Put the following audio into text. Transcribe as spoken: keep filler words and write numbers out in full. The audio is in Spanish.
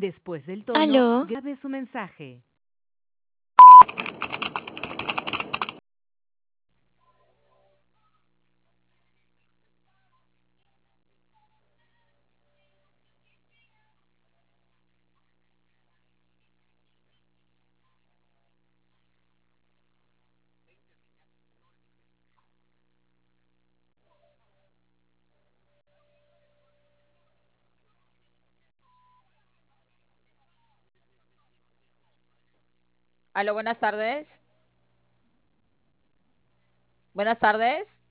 Después del tono, Aló, grabe su mensaje. Aló, buenas tardes. Buenas tardes.